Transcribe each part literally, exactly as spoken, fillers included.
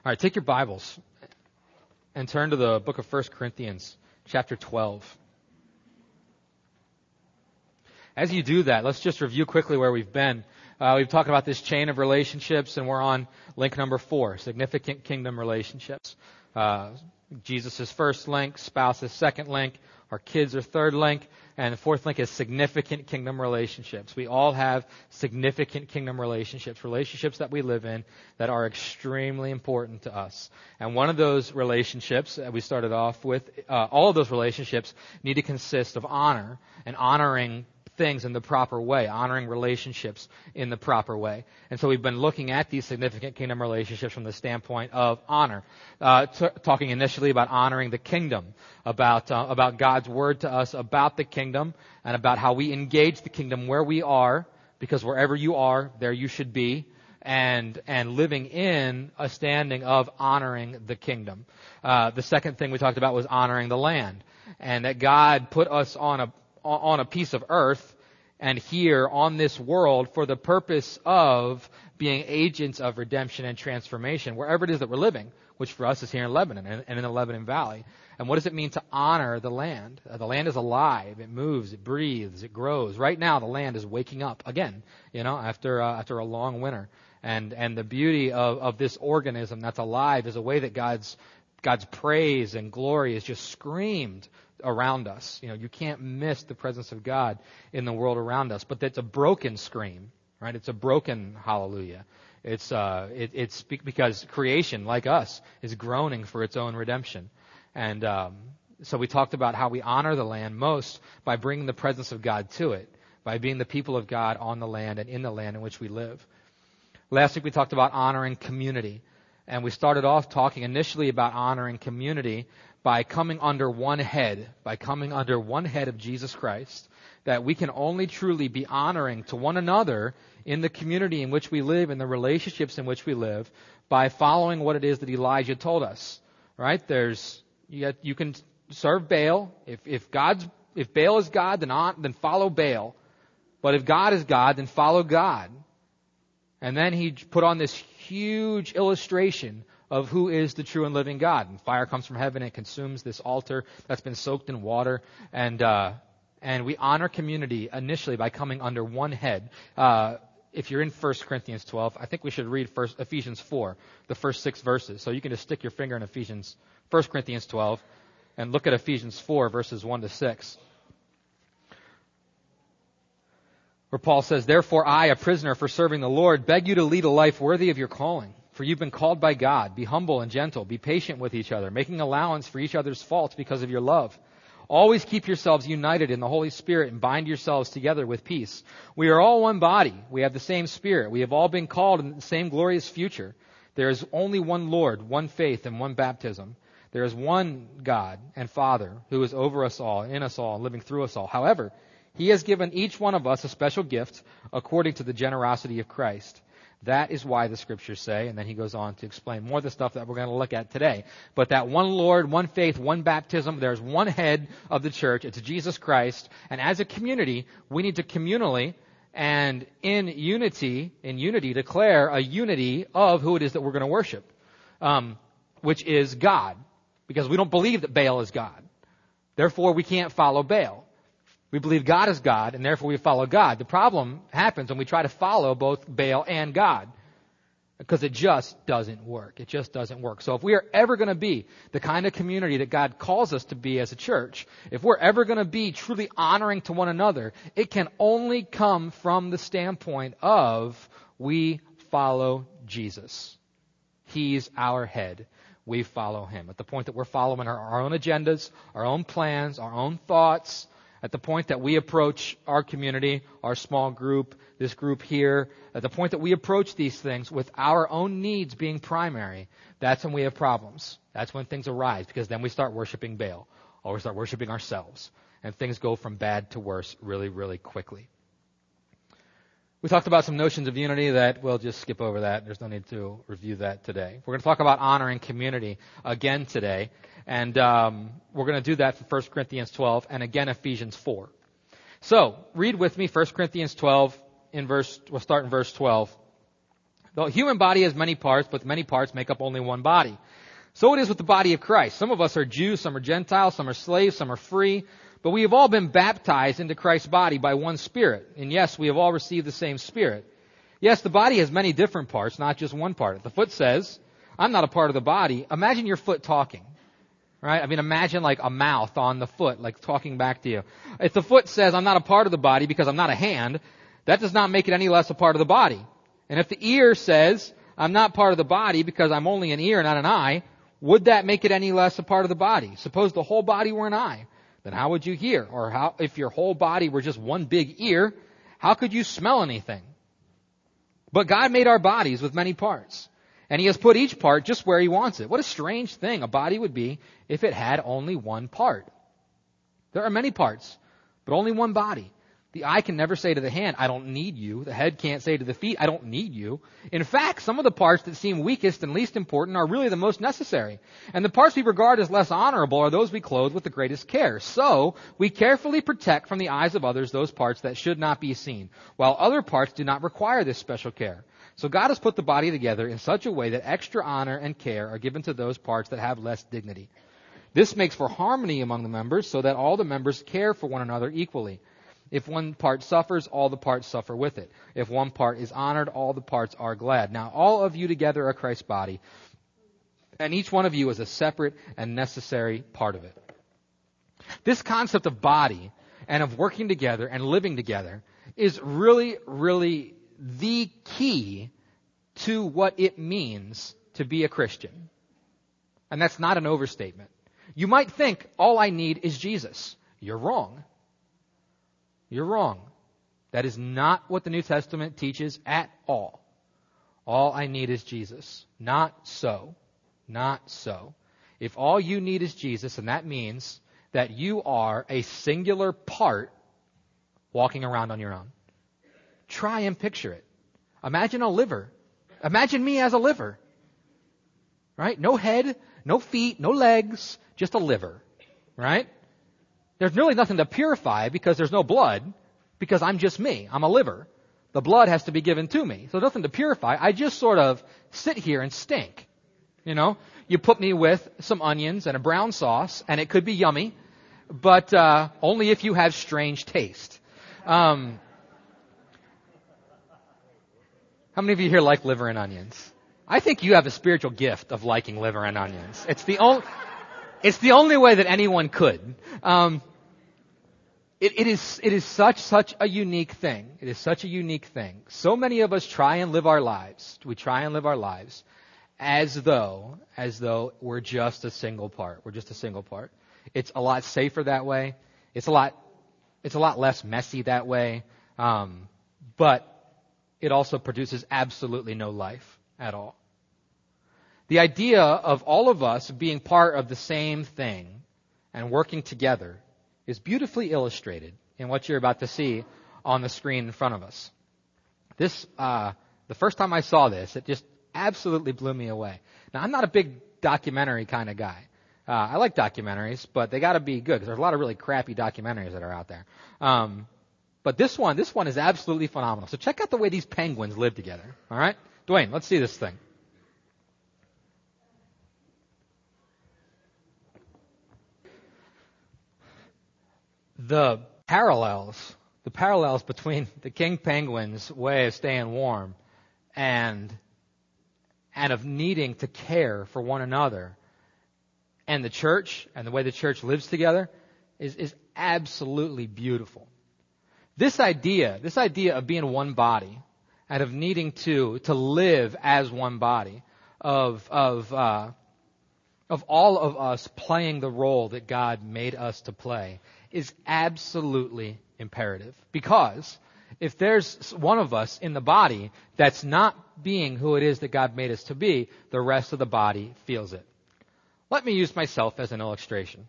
All right, take your Bibles and turn to the book of First Corinthians, chapter twelve. As you do that, let's just review quickly where we've been. Uh, we've talked about this chain of relationships, and we're on link number four, significant kingdom relationships. Uh, Jesus' first link, spouse's second link, our kids are third link, and the fourth link is significant kingdom relationships. We all have significant kingdom relationships, relationships that we live in that are extremely important to us. And one of those relationships that we started off with, uh, all of those relationships need to consist of honor and honoring things in the proper way, honoring relationships in the proper way. And so we've been looking at these significant kingdom relationships from the standpoint of honor, uh, t- talking initially about honoring the kingdom, about uh, about God's word to us about the kingdom, and about how we engage the kingdom where we are, because wherever you are, there you should be, and and living in a standing of honoring the kingdom. Uh, the second thing we talked about was honoring the land, and that God put us on a on a piece of earth and here on this world for the purpose of being agents of redemption and transformation wherever it is that we're living, which for us is here in Lebanon and in the Lebanon Valley. And what does it mean to honor the land? Uh, the land is alive. It moves. It breathes. It grows. Right now, the land is waking up again, you know, after uh, after a long winter. And and the beauty of, of this organism that's alive is a way that God's God's praise and glory is just screamed around us. You know, you can't miss the presence of God in the world around us. But that's a broken scream, right? It's a broken hallelujah. It's uh, it, it's because creation, like us, is groaning for its own redemption. And um, so we talked about how we honor the land most by bringing the presence of God to it, by being the people of God on the land and in the land in which we live. Last week we talked about honoring community. And we started off talking initially about honoring community by coming under one head, by coming under one head of Jesus Christ, that we can only truly be honoring to one another in the community in which we live, in the relationships in which we live, by following what it is that Elijah told us. Right? There's you, got, you can serve Baal. If if God's if Baal is God, then on, then follow Baal. But if God is God, then follow God. And then he put on this huge illustration of who is the true and living God. And fire comes from heaven and consumes this altar that's been soaked in water. And uh, and we honor community initially by coming under one head. Uh, if you're in First Corinthians twelve, I think we should read first Ephesians four, the first six verses. So you can just stick your finger in Ephesians, First Corinthians twelve, and look at Ephesians four, verses one to six. Where Paul says, "Therefore I, a prisoner for serving the Lord, beg you to lead a life worthy of your calling. For you've been called by God. Be humble and gentle. Be patient with each other, making allowance for each other's faults because of your love. Always keep yourselves united in the Holy Spirit and bind yourselves together with peace. We are all one body. We have the same Spirit. We have all been called in the same glorious future. There is only one Lord, one faith, and one baptism. There is one God and Father who is over us all, in us all, and living through us all. However, He has given each one of us a special gift according to the generosity of Christ. That is why the Scriptures say," and then he goes on to explain more of the stuff that we're going to look at today. But that one Lord, one faith, one baptism, there's one head of the church. It's Jesus Christ. And as a community, we need to communally and in unity, in unity, declare a unity of who it is that we're going to worship, um, which is God. Because we don't believe that Baal is God. Therefore, we can't follow Baal. We believe God is God, and therefore we follow God. The problem happens when we try to follow both Baal and God, because it just doesn't work. It just doesn't work. So if we are ever going to be the kind of community that God calls us to be as a church, if we're ever going to be truly honoring to one another, it can only come from the standpoint of we follow Jesus. He's our head. We follow Him. At the point that we're following our, our own agendas, our own plans, our own thoughts, at the point that we approach our community, our small group, this group here, at the point that we approach these things with our own needs being primary, that's when we have problems. That's when things arise, because then we start worshiping Baal, or we start worshiping ourselves, and things go from bad to worse really, really quickly. We talked about some notions of unity that we'll just skip over that. There's no need to review that today. We're going to talk about honoring community again today. And um, we're going to do that from First Corinthians twelve and again Ephesians four. So, read with me First Corinthians twelve in verse, we'll start in verse twelve. The human body has many parts, but many parts make up only one body. So it is with the body of Christ. Some of us are Jews, some are Gentiles, some are slaves, some are free, but we have all been baptized into Christ's body by one Spirit. And yes, we have all received the same Spirit. Yes, the body has many different parts, not just one part. If the foot says, I'm not a part of the body, imagine your foot talking. Right? I mean, imagine like a mouth on the foot, like talking back to you. If the foot says, I'm not a part of the body because I'm not a hand, that does not make it any less a part of the body. And if the ear says, I'm not part of the body because I'm only an ear, not an eye, would that make it any less a part of the body? Suppose the whole body were an eye. Then how would you hear? Or how, if your whole body were just one big ear, how could you smell anything? But God made our bodies with many parts. And He has put each part just where He wants it. What a strange thing a body would be if it had only one part. There are many parts, but only one body. The eye can never say to the hand, I don't need you. The head can't say to the feet, I don't need you. In fact, some of the parts that seem weakest and least important are really the most necessary. And the parts we regard as less honorable are those we clothe with the greatest care. So, we carefully protect from the eyes of others those parts that should not be seen, while other parts do not require this special care. So God has put the body together in such a way that extra honor and care are given to those parts that have less dignity. This makes for harmony among the members so that all the members care for one another equally. If one part suffers, all the parts suffer with it. If one part is honored, all the parts are glad. Now all of you together are Christ's body, and each one of you is a separate and necessary part of it. This concept of body and of working together and living together is really, really the key to what it means to be a Christian. And that's not an overstatement. You might think, all I need is Jesus. You're wrong. You're wrong. That is not what the New Testament teaches at all. All I need is Jesus. Not so. Not so. If all you need is Jesus, and that means that you are a singular part walking around on your own. Try and picture it. Imagine a liver. Imagine me as a liver. Right? No head, no feet, no legs, just a liver. Right? There's really nothing to purify because there's no blood, because I'm just me. I'm a liver. The blood has to be given to me. So nothing to purify. I just sort of sit here and stink. You know? You put me with some onions and a brown sauce, and it could be yummy, but uh, only if you have strange taste. Um, how many of you here like liver and onions? I think you have a spiritual gift of liking liver and onions. It's the only... It's the only way that anyone could. Um, it, it is it is such such a unique thing. It is such a unique thing. So many of us try and live our lives. We try and live our lives as though as though we're just a single part. We're just a single part. It's a lot safer that way. It's a lot it's a lot less messy that way. Um, but it also produces absolutely no life at all. The idea of all of us being part of the same thing and working together is beautifully illustrated in what you're about to see on the screen in front of us. This, uh, the first time I saw this, it just absolutely blew me away. Now, I'm not a big documentary kind of guy. Uh, I like documentaries, but they got to be good because there's a lot of really crappy documentaries that are out there. Um, but this one, this one is absolutely phenomenal. So check out the way these penguins live together. All right, Dwayne, let's see this thing. The parallels, the parallels between the king penguin's way of staying warm and, and of needing to care for one another and the church and the way the church lives together is, is absolutely beautiful. This idea, this idea of being one body and of needing to, to live as one body, of, of, uh, of all of us playing the role that God made us to play is absolutely imperative. Because if there's one of us in the body that's not being who it is that God made us to be, the rest of the body feels it. Let me use myself as an illustration.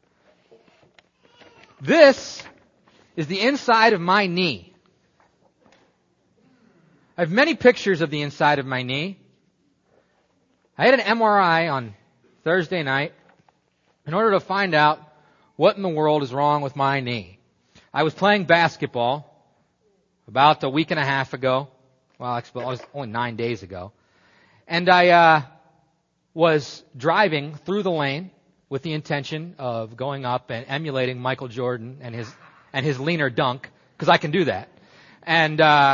This is the inside of my knee. I have many pictures of the inside of my knee. I had an M R I on Thursday night in order to find out what in the world is wrong with my knee. I was playing basketball about a week and a half ago, Well, actually, it was only nine days ago. And I uh, was driving through the lane with the intention of going up and emulating Michael Jordan and his and his leaner dunk, because I can do that. And uh,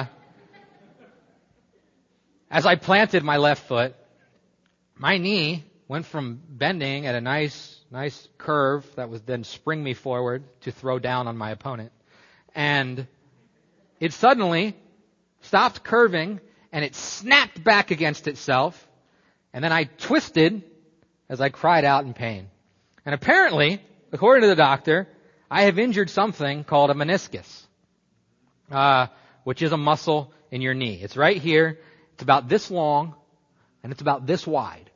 as I planted my left foot, my knee went from bending at a nice, nice curve that was then spring me forward to throw down on my opponent. And it suddenly stopped curving, and it snapped back against itself. And then I twisted as I cried out in pain. And apparently, according to the doctor, I have injured something called a meniscus, uh, which is a muscle in your knee. It's right here. It's about this long, and it's about this wide.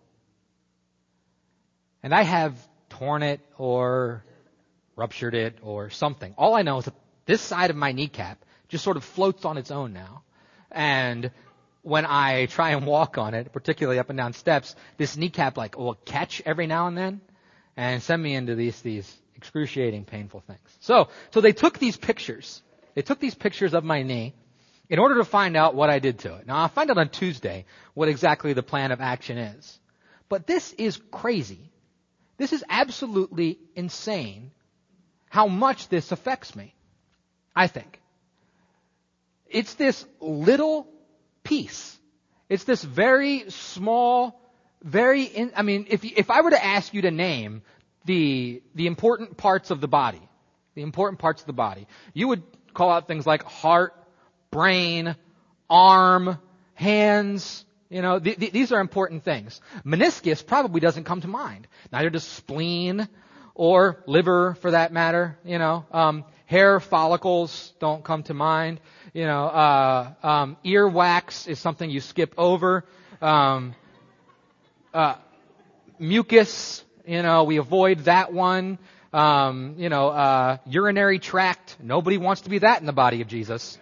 And I have torn it or ruptured it or something. All I know is that this side of my kneecap just sort of floats on its own now. And when I try and walk on it, particularly up and down steps, this kneecap like will catch every now and then and send me into these these excruciating, painful things. So, so they took these pictures. They took these pictures of my knee in order to find out what I did to it. Now, I'll find out on Tuesday what exactly the plan of action is. But this is crazy. This is absolutely insane how much this affects me, I think. It's this little piece. It's this very small, very, in, I mean, if if I were to ask you to name the the important parts of the body, the important parts of the body, you would call out things like heart, brain, arm, hands. You know, th- th- these are important things. Meniscus probably doesn't come to mind. Neither does spleen or liver, for that matter. You know, um, hair follicles don't come to mind. You know, uh, um, earwax is something you skip over. Um, uh, mucus, you know, we avoid that one. Um, you know, uh, urinary tract. Nobody wants to be that in the body of Jesus.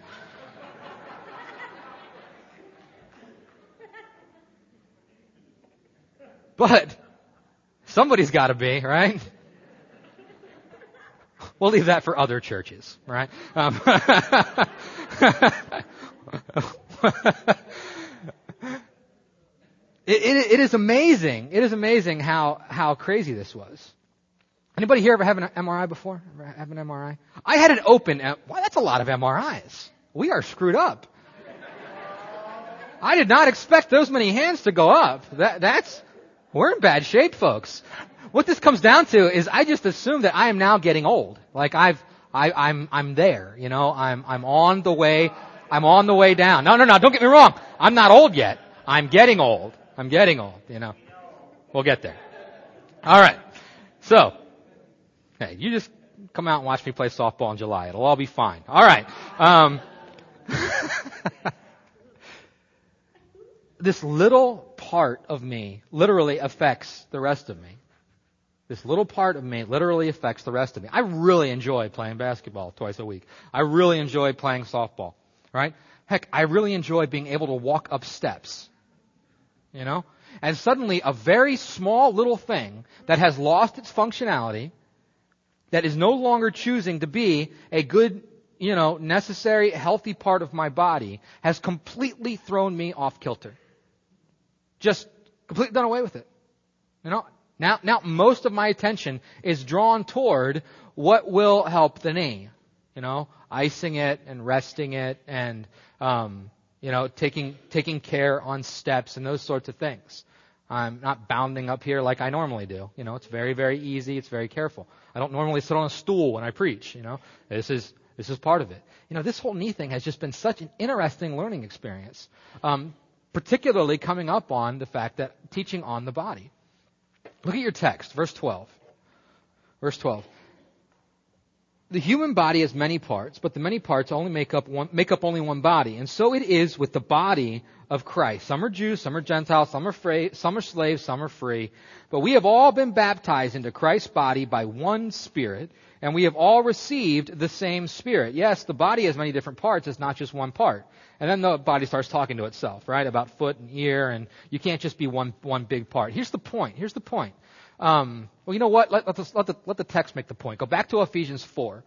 But somebody's got to be, right? We'll leave that for other churches, right? Um, it, it, it is amazing. It is amazing how, how crazy this was. Anybody here ever have an M R I before? Ever have an M R I? I had an open. Well, that's a lot of M R Is. We are screwed up. I did not expect those many hands to go up. That, that's, we're in bad shape, folks. What this comes down to is I just assume that I am now getting old. Like I've, I, I'm, I'm there, you know, I'm, I'm on the way, I'm on the way down. No, no, no, don't get me wrong. I'm not old yet. I'm getting old. I'm getting old, you know. We'll get there. All right. So, hey, you just come out and watch me play softball in July. It'll all be fine. All right. Um, this little part of me literally affects the rest of me. This little part of me literally affects the rest of me. I really enjoy playing basketball twice a week. I really enjoy playing softball, right? Heck, I really enjoy being able to walk up steps, you know? And suddenly a very small little thing that has lost its functionality, that is no longer choosing to be a good, you know, necessary, healthy part of my body, has completely thrown me off kilter. Just completely done away with it. You know? Now, now most of my attention is drawn toward what will help the knee. You know, icing it and resting it and, um, you know, taking, taking care on steps and those sorts of things. I'm not bounding up here like I normally do. You know, it's very, very easy. It's very careful. I don't normally sit on a stool when I preach. You know, this is, this is part of it. You know, this whole knee thing has just been such an interesting learning experience. Um, particularly coming up on the fact that teaching on the body. Look at your text, verse twelve. Verse twelve. The human body has many parts, but the many parts only make up one, make up only one body. And so it is with the body of Christ. Some are Jews, some are Gentiles, some are free, some are slaves, some are free. But we have all been baptized into Christ's body by one Spirit, and we have all received the same Spirit. Yes, the body has many different parts. It's not just one part. And then the body starts talking to itself, right, about foot and ear, and you can't just be one one big part. Here's the point. Here's the point. Um, well, you know what? Let, let, the, let, the, let the text make the point. Go back to Ephesians four.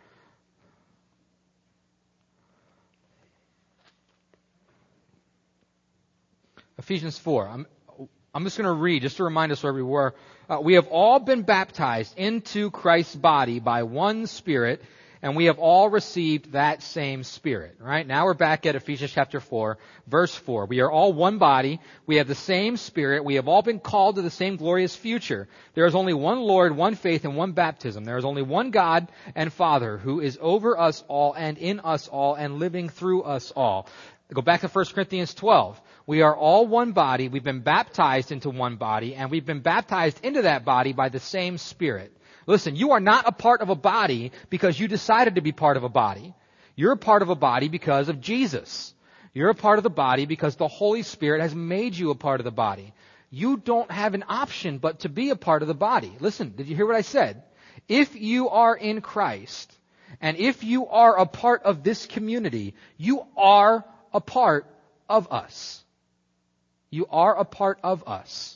Ephesians four. I'm, I'm just going to read, just to remind us where we were. Uh, we have all been baptized into Christ's body by one Spirit, and we have all received that same Spirit. Right? Now we're back at Ephesians chapter four, verse four. We are all one body. We have the same Spirit. We have all been called to the same glorious future. There is only one Lord, one faith, and one baptism. There is only one God and Father who is over us all and in us all and living through us all. Go back to First Corinthians twelve. We are all one body. We've been baptized into one body, and we've been baptized into that body by the same Spirit. Listen, you are not a part of a body because you decided to be part of a body. You're a part of a body because of Jesus. You're a part of the body because the Holy Spirit has made you a part of the body. You don't have an option but to be a part of the body. Listen, did you hear what I said? If you are in Christ, and if you are a part of this community, you are a part of us. You are a part of us.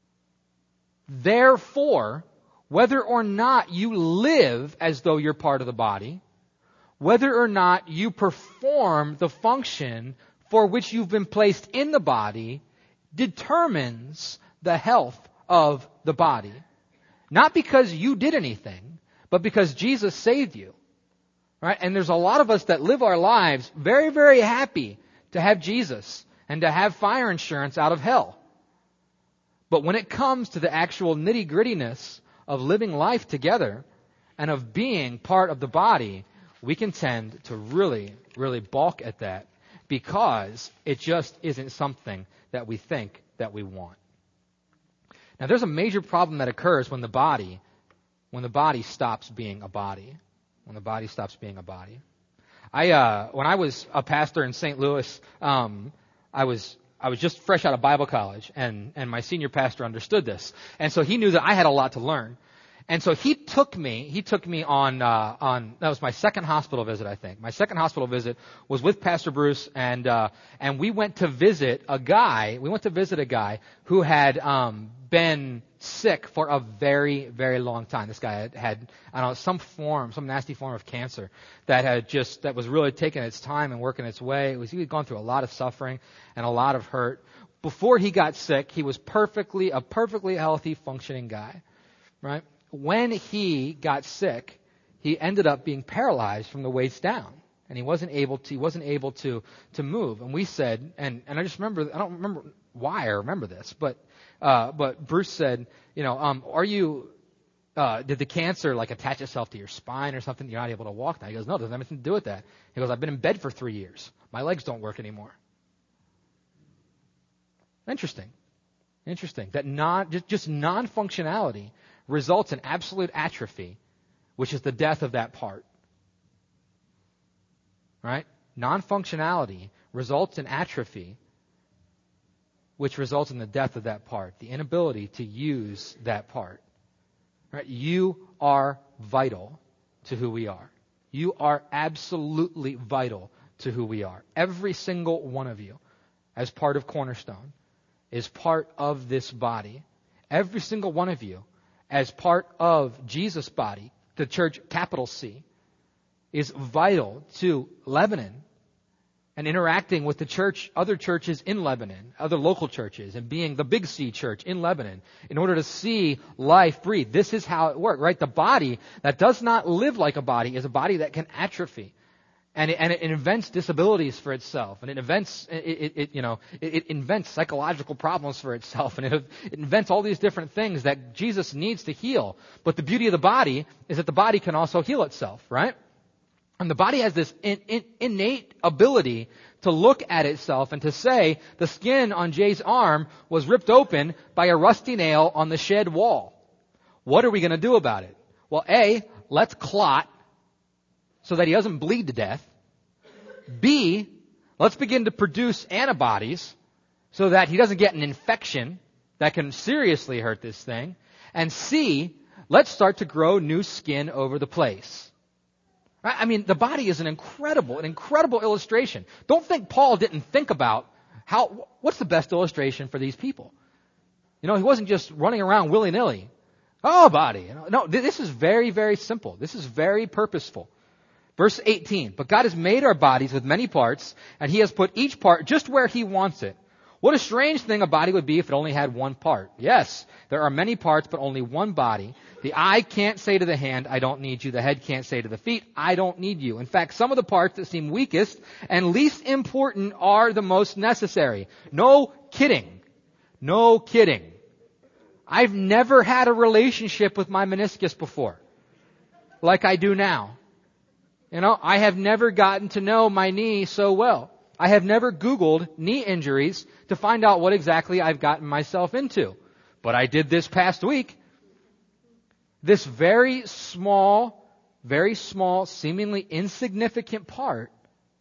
Therefore, whether or not you live as though you're part of the body, whether or not you perform the function for which you've been placed in the body, determines the health of the body. Not because you did anything, but because Jesus saved you. Right? And there's a lot of us that live our lives very, very happy to have Jesus and to have fire insurance out of hell. But when it comes to the actual nitty-grittiness of living life together and of being part of the body, we can tend to really, really balk at that because it just isn't something that we think that we want. Now, there's a major problem that occurs when the body, when the body stops being a body. When the body stops being a body. I, uh, when I was a pastor in Saint Louis, um, I was, I was just fresh out of Bible college, and, and my senior pastor understood this. And so he knew that I had a lot to learn. And so he took me, he took me on, uh, on, that was my second hospital visit, I think. My second hospital visit was with Pastor Bruce, and, uh, and we went to visit a guy, we went to visit a guy who had, um, been sick for a very, very long time. This guy had, had, I don't know, some form, some nasty form of cancer that had just, that was really taking its time and working its way. It was, he had gone through a lot of suffering and a lot of hurt. Before he got sick, he was perfectly, a perfectly healthy, functioning guy, right? When he got sick, he ended up being paralyzed from the waist down. And he wasn't able to, he wasn't able to, to move. And we said, and, and I just remember, I don't remember why I remember this, but, uh, but Bruce said, you know, um, are you, uh, did the cancer like attach itself to your spine or something? You're not able to walk now. He goes, no, it doesn't have anything to do with that. He goes, I've been in bed for three years. My legs don't work anymore. Interesting. Interesting. That non, just, just non-functionality results in absolute atrophy, which is the death of that part. Right? Non-functionality results in atrophy, which results in the death of that part, the inability to use that part. Right? You are vital to who we are. You are absolutely vital to who we are. Every single one of you, as part of Cornerstone, is part of this body. Every single one of you, as part of Jesus' body, the church, capital C, is vital to Lebanon and interacting with the church, other churches in Lebanon, other local churches, and being the Big C church in Lebanon in order to see life breathe. This is how it works, right? The body that does not live like a body is a body that can atrophy. And it, and it invents disabilities for itself, and it invents, it, it, it you know, it, it invents psychological problems for itself, and it, it invents all these different things that Jesus needs to heal. But the beauty of the body is that the body can also heal itself, right? And the body has this in, in, innate ability to look at itself and to say, the skin on Jay's arm was ripped open by a rusty nail on the shed wall. What are we going to do about it? Well, A, let's clot so that he doesn't bleed to death. B, let's begin to produce antibodies so that he doesn't get an infection that can seriously hurt this thing. And C, let's start to grow new skin over the place. Right? I mean, the body is an incredible, an incredible illustration. Don't think Paul didn't think about how, what's the best illustration for these people? You know, he wasn't just running around willy-nilly. Oh, body. You know, no, this is very, very simple. This is very purposeful. Verse eighteen, but God has made our bodies with many parts, and He has put each part just where He wants it. What a strange thing a body would be if it only had one part. Yes, there are many parts, but only one body. The eye can't say to the hand, I don't need you. The head can't say to the feet, I don't need you. In fact, some of the parts that seem weakest and least important are the most necessary. No kidding. No kidding. I've never had a relationship with my meniscus before, like I do now. You know, I have never gotten to know my knee so well. I have never Googled knee injuries to find out what exactly I've gotten myself into. But I did this past week. This very small, very small, seemingly insignificant part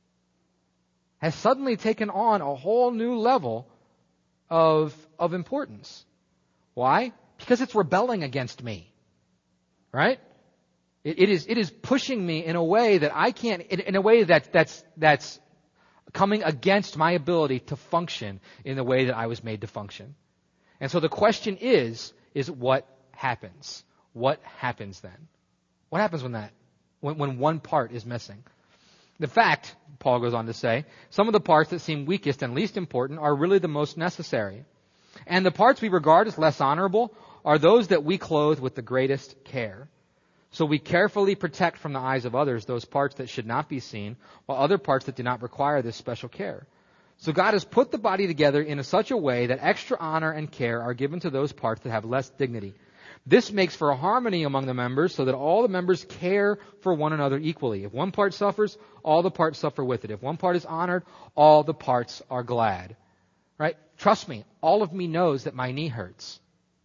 has suddenly taken on a whole new level of, of importance. Why? Because it's rebelling against me. Right? It, it is, it is pushing me in a way that I can't, in, in a way that, that's, that's coming against my ability to function in the way that I was made to function. And so the question is, is what happens? What happens then? What happens when that, when, when one part is missing? The fact, Paul goes on to say, some of the parts that seem weakest and least important are really the most necessary. And the parts we regard as less honorable are those that we clothe with the greatest care. So we carefully protect from the eyes of others those parts that should not be seen, while other parts that do not require this special care. So God has put the body together in such a way that extra honor and care are given to those parts that have less dignity. This makes for a harmony among the members so that all the members care for one another equally. If one part suffers, all the parts suffer with it. If one part is honored, all the parts are glad. Right? Trust me, all of me knows that my knee hurts.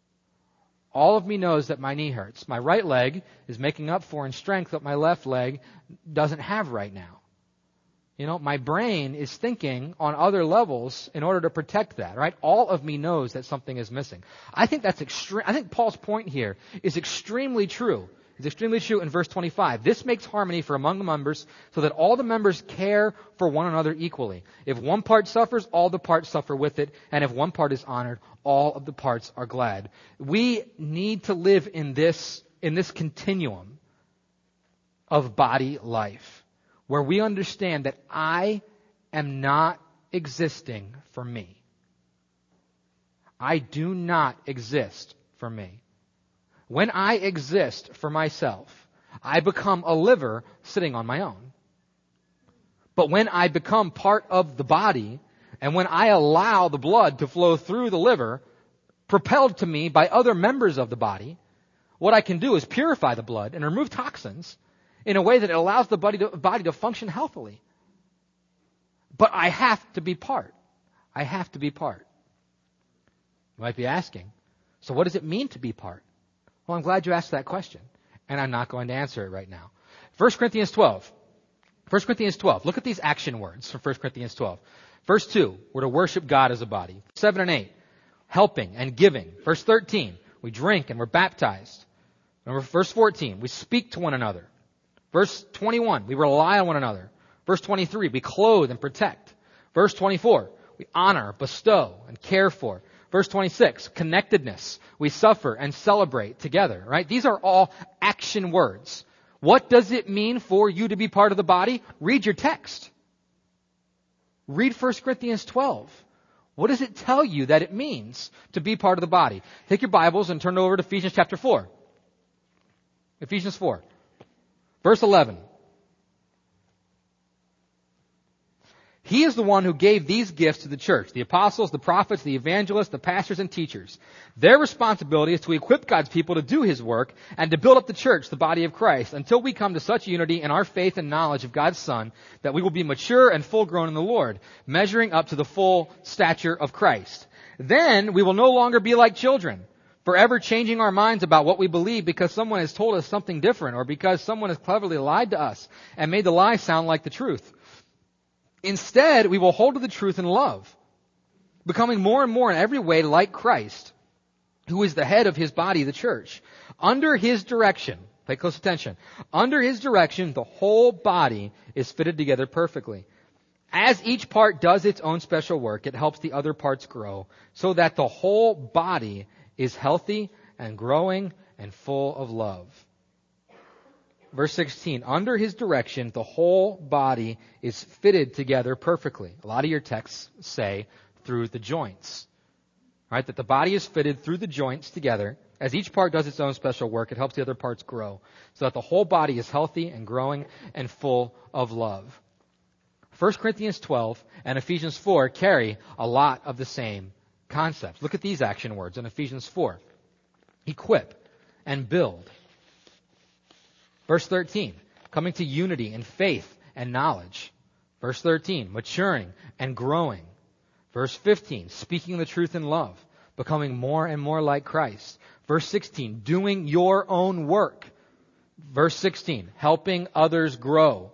All of me knows that my knee hurts. My right leg is making up for in strength what my left leg doesn't have right now. You know, my brain is thinking on other levels in order to protect that, right? All of me knows that something is missing. I think that's extreme. I think Paul's point here is extremely true. It's extremely true in verse twenty-five. This makes harmony for among the members so that all the members care for one another equally. If one part suffers, all the parts suffer with it. And if one part is honored, all of the parts are glad. We need to live in this, in this continuum of body life, where we understand that I am not existing for me. I do not exist for me. When I exist for myself, I become a liver sitting on my own. But when I become part of the body, and when I allow the blood to flow through the liver, propelled to me by other members of the body, what I can do is purify the blood and remove toxins in a way that it allows the body to, body to function healthily. But I have to be part. I have to be part. You might be asking, so what does it mean to be part? Well, I'm glad you asked that question, and I'm not going to answer it right now. First Corinthians twelve. First Corinthians twelve. Look at these action words from First Corinthians twelve. Verse two, we're to worship God as a body. seven and eight, helping and giving. Verse thirteen, we drink and we're baptized. Remember, verse fourteen, we speak to one another. Verse twenty-one, we rely on one another. Verse twenty-three, we clothe and protect. Verse twenty-four, we honor, bestow, and care for. Verse twenty-six, connectedness. We suffer and celebrate together, right? These are all action words. What does it mean for you to be part of the body? Read your text. Read First Corinthians twelve. What does it tell you that it means to be part of the body? Take your Bibles and turn over to Ephesians chapter four. Ephesians four. Verse eleven. He is the one who gave these gifts to the church, the apostles, the prophets, the evangelists, the pastors, and teachers. Their responsibility is to equip God's people to do His work and to build up the church, the body of Christ, until we come to such unity in our faith and knowledge of God's Son that we will be mature and full grown in the Lord, measuring up to the full stature of Christ. Then we will no longer be like children, forever changing our minds about what we believe because someone has told us something different or because someone has cleverly lied to us and made the lie sound like the truth. Instead, we will hold to the truth in love, becoming more and more in every way like Christ, who is the head of His body, the church. Under His direction, pay close attention, under His direction, the whole body is fitted together perfectly. As each part does its own special work, it helps the other parts grow, so that the whole body is healthy and growing and full of love. Verse sixteen, under His direction, the whole body is fitted together perfectly. A lot of your texts say through the joints. Right? That the body is fitted through the joints together. As each part does its own special work, it helps the other parts grow, so that the whole body is healthy and growing and full of love. First Corinthians twelve and Ephesians four carry a lot of the same concepts. Look at these action words in Ephesians four. Equip and build. Verse thirteen, coming to unity in faith and knowledge. Verse thirteen, maturing and growing. Verse fifteen, speaking the truth in love, becoming more and more like Christ. Verse sixteen, doing your own work. Verse sixteen, helping others grow.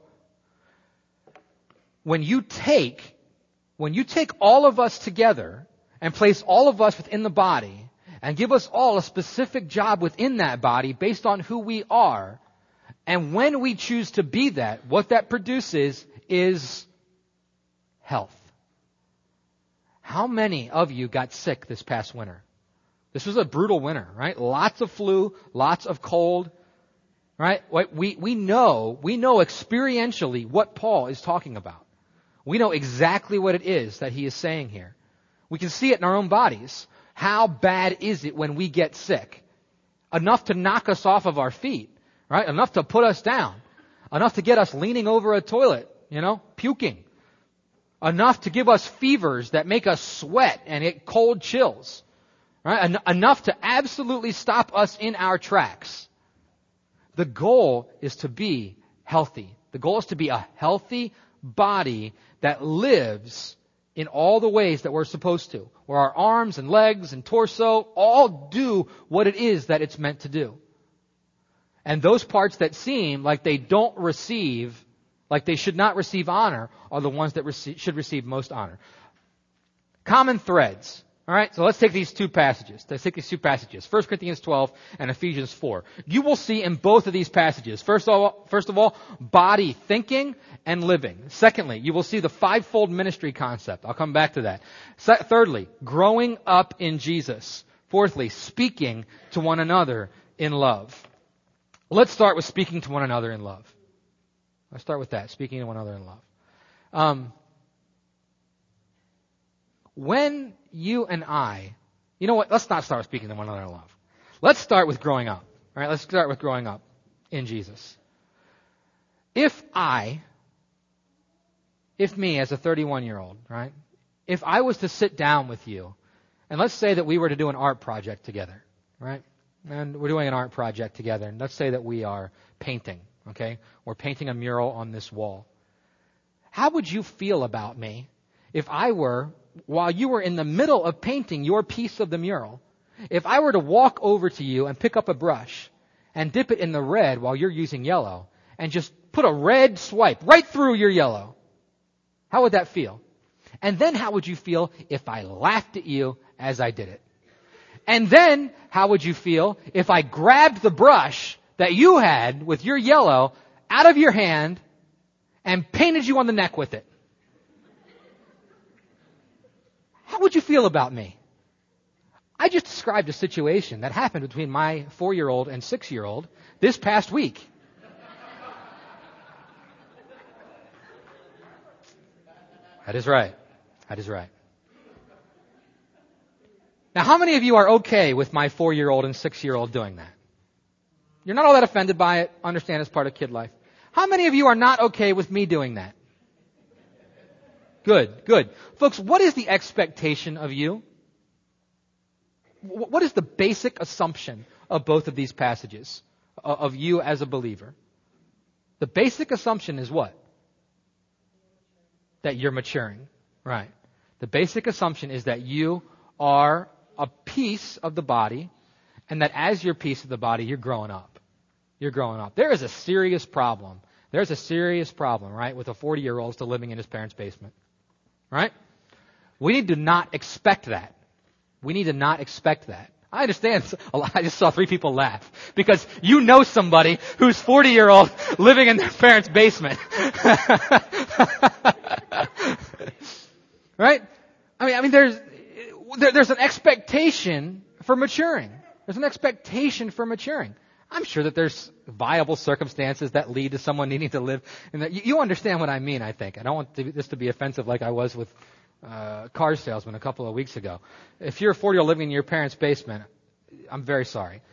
When you take, when you take all of us together and place all of us within the body and give us all a specific job within that body based on who we are, and when we choose to be that, what that produces is health. How many of you got sick this past winter? This was a brutal winter, right? Lots of flu, lots of cold, right? We, we know, we know experientially what Paul is talking about. We know exactly what it is that he is saying here. We can see it in our own bodies. How bad is it when we get sick? Enough to knock us off of our feet, right? Enough to put us down. Enough to get us leaning over a toilet, you know, puking. Enough to give us fevers that make us sweat and get cold chills. Right? En- enough to absolutely stop us in our tracks. The goal is to be healthy. The goal is to be a healthy body that lives in all the ways that we're supposed to. Where our arms and legs and torso all do what it is that it's meant to do. And those parts that seem like they don't receive, like they should not receive honor, are the ones that rece- should receive most honor. Common threads. All right, so let's take these two passages. Let's take these two passages, First Corinthians twelve and Ephesians four. You will see in both of these passages, first of all, first of all, body thinking and living. Secondly, you will see the fivefold ministry concept. I'll come back to that. Se- thirdly, growing up in Jesus. Fourthly, speaking to one another in love. Let's start with speaking to one another in love. Let's start with that, speaking to one another in love. Um, when you and I, you know what, let's not start speaking to one another in love. Let's start with growing up. All right, let's start with growing up in Jesus. If I, if me as a thirty-one-year-old, right, if I was to sit down with you, and let's say that we were to do an art project together, right, and we're doing an art project together, and let's say that we are painting, okay, we're painting a mural on this wall. How would you feel about me if I were, while you were in the middle of painting your piece of the mural, if I were to walk over to you and pick up a brush and dip it in the red while you're using yellow and just put a red swipe right through your yellow? How would that feel? And then how would you feel if I laughed at you as I did it? And then how would you feel if I grabbed the brush that you had with your yellow out of your hand and painted you on the neck with it? How would you feel about me? I just described a situation that happened between my four-year-old and six-year-old this past week. That is right. That is right. Now, how many of you are okay with my four-year-old and six-year-old doing that? You're not all that offended by it. Understand it's part of kid life. How many of you are not okay with me doing that? Good, good. Folks, what is the expectation of you? What is the basic assumption of both of these passages, of you as a believer? The basic assumption is what? That you're maturing. Right. The basic assumption is that you are a piece of the body, and that as you're a piece of the body, you're growing up. You're growing up. There is a serious problem. There's a serious problem, right, with a forty-year-old still living in his parents' basement. Right? We need to not expect that. We need to not expect that. I understand. I just saw three people laugh because you know somebody who's forty-year-old living in their parents' basement. Right? I mean, I mean, there's there, there's an expectation for maturing. There's an expectation for maturing. I'm sure that there's viable circumstances that lead to someone needing to live in that. You, you understand what I mean, I think. I don't want to, this to be offensive like I was with uh, car salesman a couple of weeks ago. If you're a forty-year-old living in your parents' basement, I'm very sorry.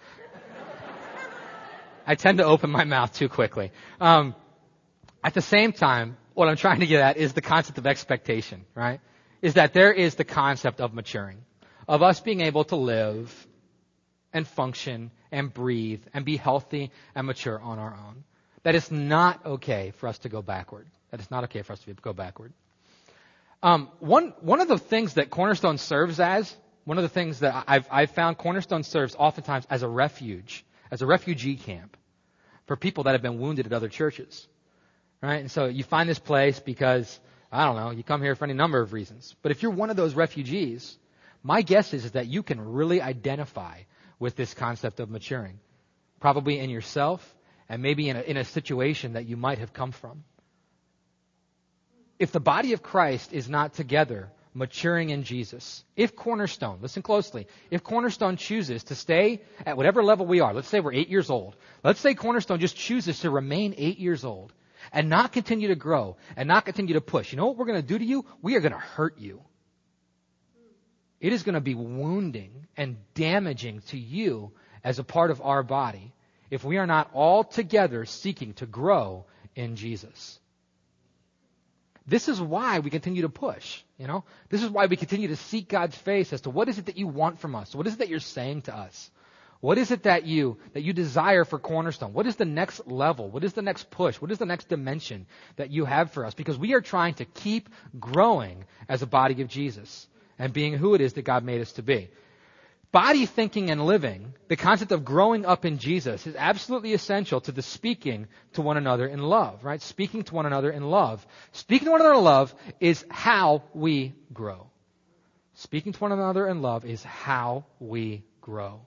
I tend to open my mouth too quickly. Um, at the same time, what I'm trying to get at is the concept of expectation, right? Is that there is the concept of maturing, of us being able to live and function and breathe and be healthy and mature on our own. That it's not okay for us to go backward. That it's not okay for us to go backward. Um, one one of the things that Cornerstone serves as, one of the things that I've I've found, Cornerstone serves oftentimes as a refuge, as a refugee camp for people that have been wounded at other churches, right? And so you find this place because, I don't know, you come here for any number of reasons. But if you're one of those refugees, my guess is, is that you can really identify with this concept of maturing, probably in yourself and maybe in a, in a situation that you might have come from. If the body of Christ is not together, maturing in Jesus, if Cornerstone, listen closely, if Cornerstone chooses to stay at whatever level we are, let's say we're eight years old, let's say Cornerstone just chooses to remain eight years old and not continue to grow and not continue to push, you know what we're going to do to you? We are going to hurt you. It is going to be wounding and damaging to you as a part of our body if we are not all together seeking to grow in Jesus. This is why we continue to push, you know? This is why we continue to seek God's face as to what is it that you want from us? What is it that you're saying to us? What is it that you that you desire for Cornerstone? What is the next level? What is the next push? What is the next dimension that you have for us? Because we are trying to keep growing as a body of Jesus and being who it is that God made us to be. Body thinking and living, the concept of growing up in Jesus, is absolutely essential to the speaking to one another in love, right? Speaking to one another in love. Speaking to one another in love is how we grow. Speaking to one another in love is how we grow.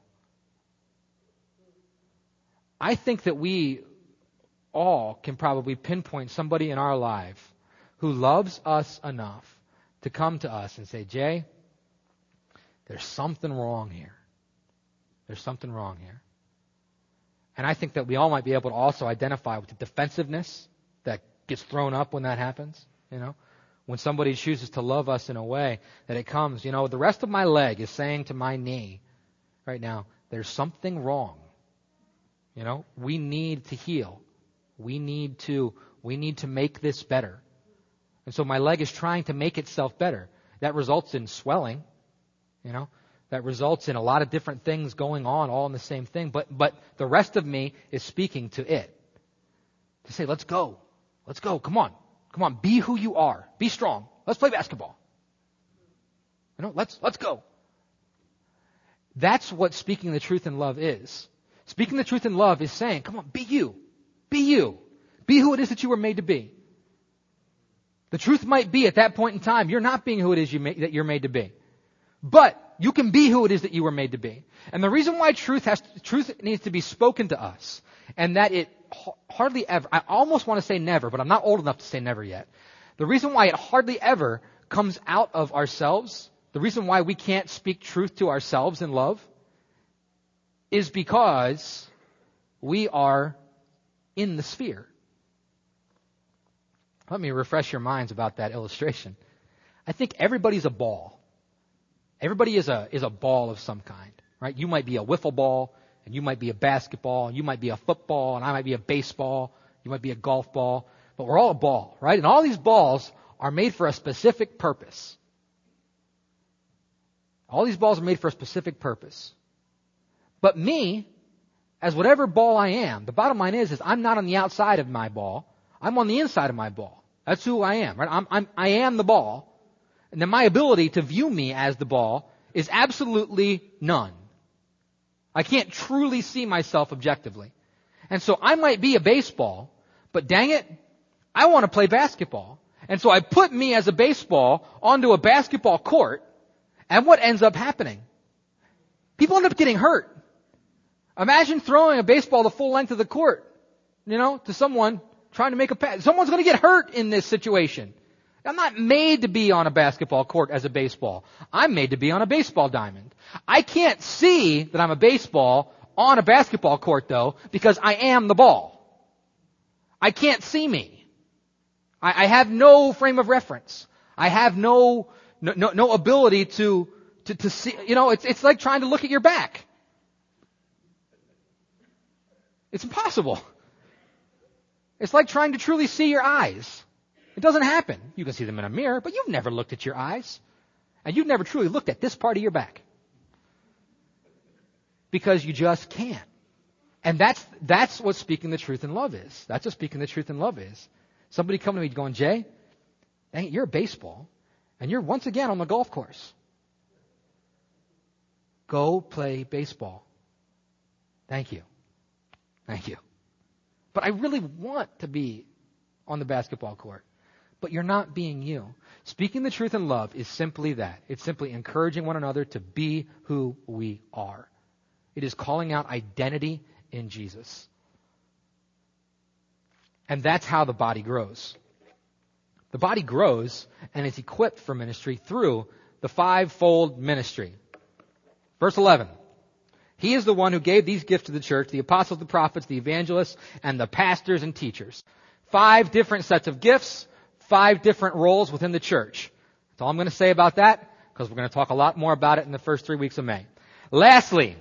I think that we all can probably pinpoint somebody in our life who loves us enough to come to us and say, Jay, there's something wrong here. There's something wrong here. And I think that we all might be able to also identify with the defensiveness that gets thrown up when that happens, you know, when somebody chooses to love us in a way that it comes, you know, the rest of my leg is saying to my knee right now, there's something wrong. You know, we need to heal. We need to, we need to make this better. And so my leg is trying to make itself better. That results in swelling, you know. That results in a lot of different things going on all in the same thing. But but the rest of me is speaking to it. To say, let's go. Let's go. Come on. Come on. Be who you are. Be strong. Let's play basketball. You know, let's let's go. That's what speaking the truth in love is. Speaking the truth in love is saying, come on, be you. Be you. Be who it is that you were made to be. The truth might be at that point in time, you're not being who it is you ma- that you're made to be. But you can be who it is that you were made to be. And the reason why truth has to, truth needs to be spoken to us, and that it hardly ever, I almost want to say never, but I'm not old enough to say never yet. The reason why it hardly ever comes out of ourselves, the reason why we can't speak truth to ourselves in love, is because we are in the sphere. Let me refresh your minds about that illustration. I think everybody's a ball. Everybody is a is a ball of some kind, right? You might be a wiffle ball, and you might be a basketball, and you might be a football, and I might be a baseball, you might be a golf ball, but we're all a ball, right? And all these balls are made for a specific purpose. All these balls are made for a specific purpose. But me, as whatever ball I am, the bottom line is, is I'm not on the outside of my ball. I'm on the inside of my ball. That's who I am, right? I'm, I'm, I am the ball. And then my ability to view me as the ball is absolutely none. I can't truly see myself objectively. And so I might be a baseball, but dang it, I want to play basketball. And so I put me as a baseball onto a basketball court, and what ends up happening? People end up getting hurt. Imagine throwing a baseball the full length of the court, you know, to someone trying to make a pass. Someone's going to get hurt in this situation. I'm not made to be on a basketball court as a baseball. I'm made to be on a baseball diamond. I can't see that I'm a baseball on a basketball court, though, because I am the ball. I can't see me. I, I have no frame of reference. I have no no, no, no ability to, to, to see, you know, it's, it's like trying to look at your back. It's impossible. It's like trying to truly see your eyes. It doesn't happen. You can see them in a mirror, but you've never looked at your eyes. And you've never truly looked at this part of your back. Because you just can't. And that's, that's what speaking the truth in love is. That's what speaking the truth in love is. Somebody come to me going, Jay, dang it, you're a baseball. And you're once again on the golf course. Go play baseball. Thank you. Thank you. But I really want to be on the basketball court. But you're not being you. Speaking the truth in love is simply that. It's simply encouraging one another to be who we are. It is calling out identity in Jesus. And that's how the body grows. The body grows and is equipped for ministry through the fivefold ministry. Verse eleven. He is the one who gave these gifts to the church, the apostles, the prophets, the evangelists, and the pastors and teachers. Five different sets of gifts, five different roles within the church. That's all I'm going to say about that, because we're going to talk a lot more about it in the first three weeks of May. Lastly,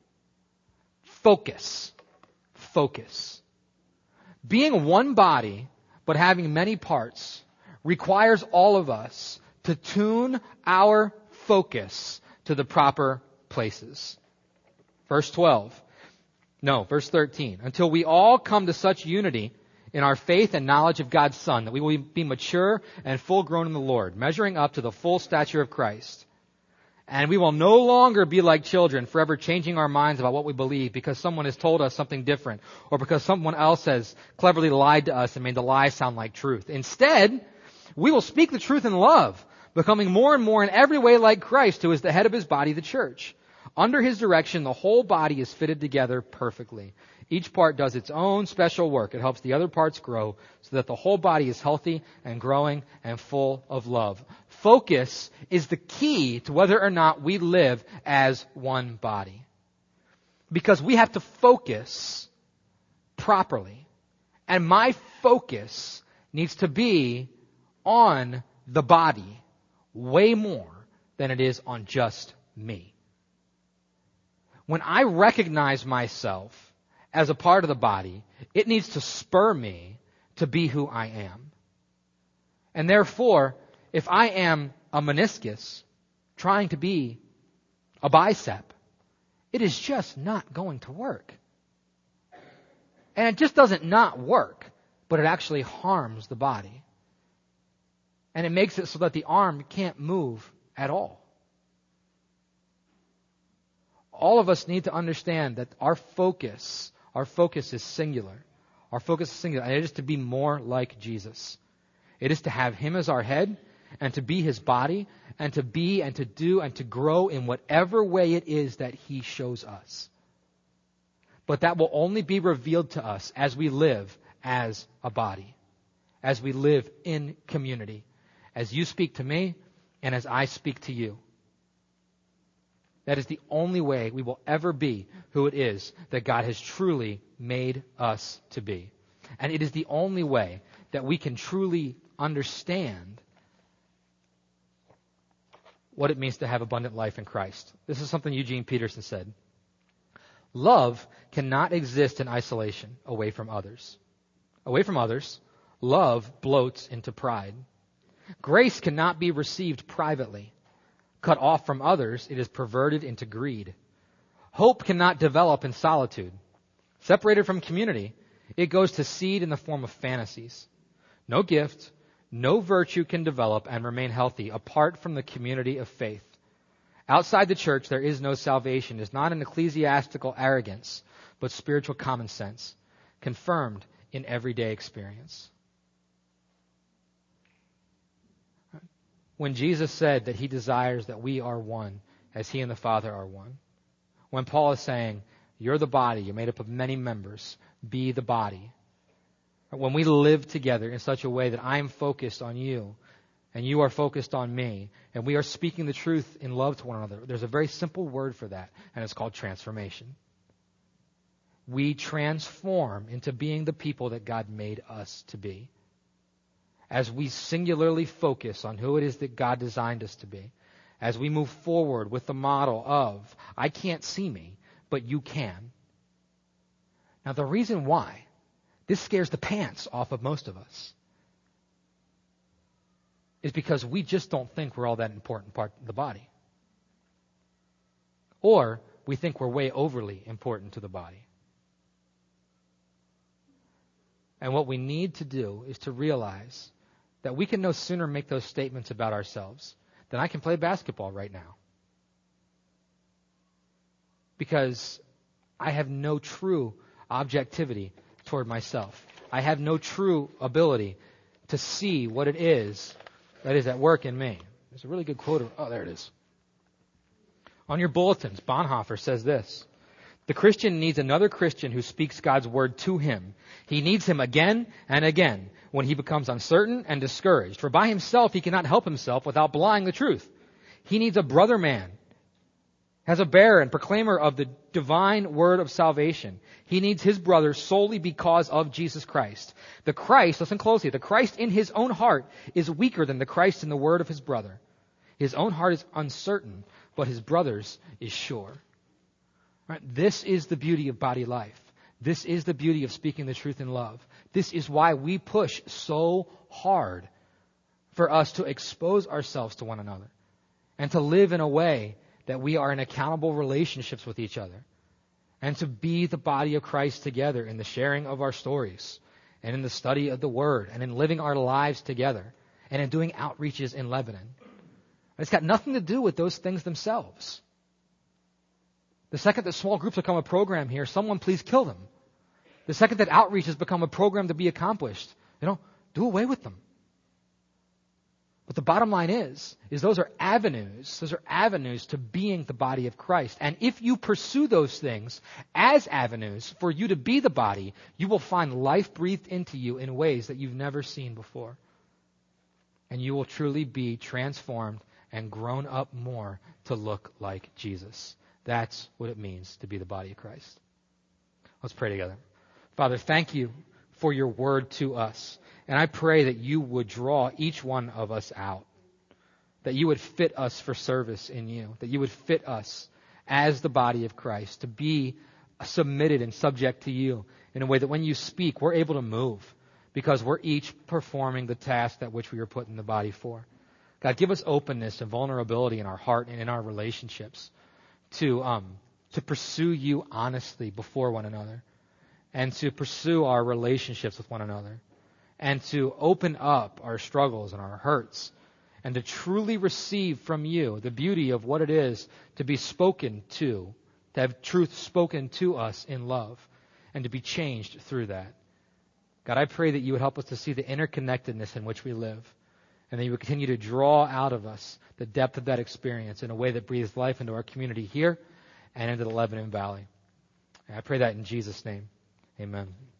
focus. Focus. Being one body, but having many parts, requires all of us to tune our focus to the proper places. Verse twelve. No, verse thirteen. Until we all come to such unity in our faith and knowledge of God's Son, that we will be mature and full grown in the Lord, measuring up to the full stature of Christ. And we will no longer be like children, forever changing our minds about what we believe because someone has told us something different, or because someone else has cleverly lied to us and made the lie sound like truth. Instead, we will speak the truth in love, becoming more and more in every way like Christ, who is the head of his body, the church. Under his direction, the whole body is fitted together perfectly. Each part does its own special work. It helps the other parts grow so that the whole body is healthy and growing and full of love. Focus is the key to whether or not we live as one body. Because we have to focus properly. And my focus needs to be on the body way more than it is on just me. When I recognize myself as a part of the body, it needs to spur me to be who I am. And therefore, if I am a meniscus trying to be a bicep, it is just not going to work. And it just doesn't not work, but it actually harms the body. And it makes it so that the arm can't move at all. All of us need to understand that our focus, our focus is singular. Our focus is singular, and it is to be more like Jesus. It is to have him as our head, and to be his body, and to be and to do and to grow in whatever way it is that he shows us. But that will only be revealed to us as we live as a body, as we live in community, as you speak to me, and as I speak to you. That is the only way we will ever be who it is that God has truly made us to be. And it is the only way that we can truly understand what it means to have abundant life in Christ. This is something Eugene Peterson said. Love cannot exist in isolation, away from others. Away from others, love bloats into pride. Grace cannot be received privately. Cut off from others, it is perverted into greed. Hope cannot develop in solitude. Separated from community, it goes to seed in the form of fantasies. No gift, no virtue can develop and remain healthy apart from the community of faith. Outside the church, there is no salvation. It is not an ecclesiastical arrogance, but spiritual common sense, confirmed in everyday experience. When Jesus said that he desires that we are one as he and the Father are one. When Paul is saying, you're the body, you're made up of many members, be the body. When we live together in such a way that I am focused on you and you are focused on me and we are speaking the truth in love to one another, there's a very simple word for that, and it's called transformation. We transform into being the people that God made us to be. as we singularly focus on who it is that God designed us to be, as we move forward with the model of, I can't see me, but you can. Now, the reason why this scares the pants off of most of us is because we just don't think we're all that important part of the body. Or we think we're way overly important to the body. And what we need to do is to realize that we can no sooner make those statements about ourselves than I can play basketball right now. Because I have no true objectivity toward myself. I have no true ability to see what it is that is at work in me. There's a really good quote. Of, oh, there it is. On your bulletins, Bonhoeffer says this: the Christian needs another Christian who speaks God's word to him. He needs him again and again when he becomes uncertain and discouraged. For by himself he cannot help himself without belying the truth. He needs a brother man, as a bearer and proclaimer of the divine word of salvation. He needs his brother solely because of Jesus Christ. The Christ, listen closely, the Christ in his own heart is weaker than the Christ in the word of his brother. His own heart is uncertain, but his brother's is sure. Right? This is the beauty of body life. This is the beauty of speaking the truth in love. This is why we push so hard for us to expose ourselves to one another and to live in a way that we are in accountable relationships with each other and to be the body of Christ together in the sharing of our stories and in the study of the Word and in living our lives together and in doing outreaches in Lebanon. It's got nothing to do with those things themselves. The second that small groups become a program here, someone please kill them. The second that outreach has become a program to be accomplished, you know, do away with them. But the bottom line is, is those are avenues, those are avenues to being the body of Christ. And if you pursue those things as avenues for you to be the body, you will find life breathed into you in ways that you've never seen before. And you will truly be transformed and grown up more to look like Jesus. That's what it means to be the body of Christ. Let's pray together. Father, thank you for your word to us. And I pray that you would draw each one of us out, that you would fit us for service in you, that you would fit us as the body of Christ to be submitted and subject to you in a way that when you speak, we're able to move because we're each performing the task that which we were put in the body for. God, give us openness and vulnerability in our heart and in our relationships to um, to pursue you honestly before one another and to pursue our relationships with one another, and to open up our struggles and our hurts, and to truly receive from you the beauty of what it is to be spoken to, to have truth spoken to us in love, and to be changed through that. God, I pray that you would help us to see the interconnectedness in which we live, and that you would continue to draw out of us the depth of that experience in a way that breathes life into our community here and into the Lebanon Valley. And I pray that in Jesus' name. Amen.